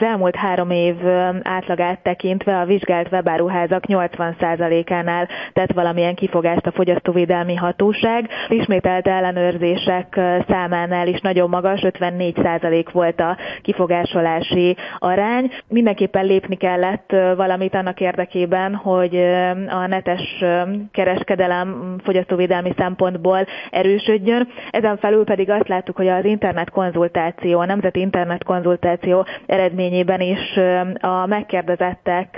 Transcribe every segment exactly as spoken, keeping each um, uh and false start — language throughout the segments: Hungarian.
Az elmúlt három év átlagát tekintve a vizsgált webáruházak nyolcvan százalékánál tett valamilyen kifogást a fogyasztóvédelmi hatóság. Ismételt ellenőrzések számánál is nagyon magas, ötvennégy százalék volt a kifogásolási arány. Mindenképpen lépni kellett valamit annak érdekében, hogy a netes kereskedelem fogyasztóvédelmi szempontból erősödjön. Ezen felül pedig azt láttuk, hogy az internetkonzultáció, a nemzeti internetkonzultáció eredményében is a megkérdezettek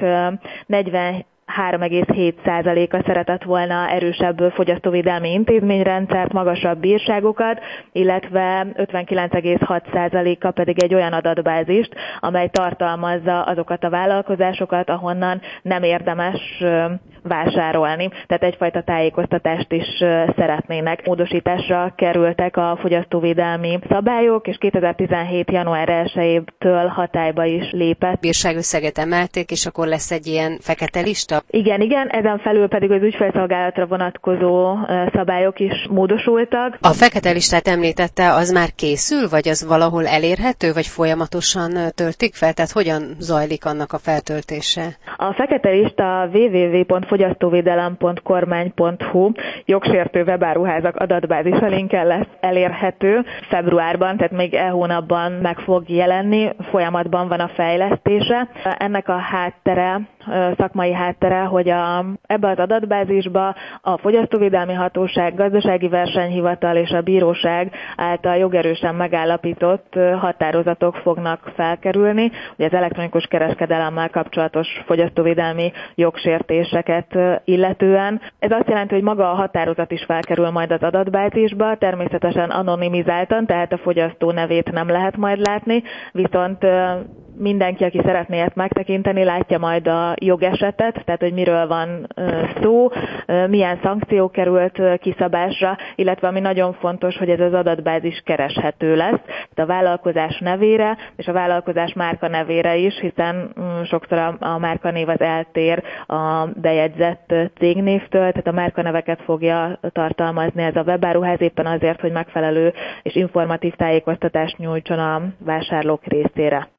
negyvenhárom egész hét százaléka szeretett volna erősebb fogyasztóvédelmi intézményrendszert, magasabb bírságokat, illetve ötvenkilenc egész hat százaléka pedig egy olyan adatbázist, amely tartalmazza azokat a vállalkozásokat, ahonnan nem érdemes vásárolni. Tehát egyfajta tájékoztatást is szeretnének. Módosításra kerültek a fogyasztóvédelmi szabályok, és kétezer-tizenhét január elsejétől hatályba is lépett. Bírságösszeget emelték, és akkor lesz egy ilyen fekete lista? Igen, igen, ezen felül pedig az ügyfélszolgálatra vonatkozó szabályok is módosultak. A fekete listát említette, az már készül, vagy az valahol elérhető, vagy folyamatosan töltik fel? Tehát hogyan zajlik annak a feltöltése? A fekete lista double-u double-u double-u pont fogyasztóvédelem pont kormány pont hu jogsértő webáruházak adatbázisa linkkel lesz elérhető februárban, tehát még e hónapban meg fog jelenni, folyamatban van a fejlesztése. Ennek a háttere, szakmai háttere, hogy a, ebbe az adatbázisba a Fogyasztóvédelmi Hatóság, Gazdasági Versenyhivatal és a bíróság által jogerősen megállapított határozatok fognak felkerülni, hogy az elektronikus kereskedelemmel kapcsolatos fogyasztóvédelmi jogsértéseket illetően. Ez azt jelenti, hogy maga a határozat is felkerül majd az adatbázisba, természetesen anonimizáltan, tehát a fogyasztó nevét nem lehet majd látni, viszont mindenki, aki szeretné ezt megtekinteni, látja majd a jogesetet, tehát hogy miről van szó, milyen szankció került kiszabásra, illetve ami nagyon fontos, hogy ez az adatbázis kereshető lesz, tehát a vállalkozás nevére és a vállalkozás márka nevére is, hiszen sokszor a márkanév az eltér a bejegyzett cégnévtől, tehát a márkaneveket fogja tartalmazni ez a webáruház éppen azért, hogy megfelelő és informatív tájékoztatást nyújtson a vásárlók részére.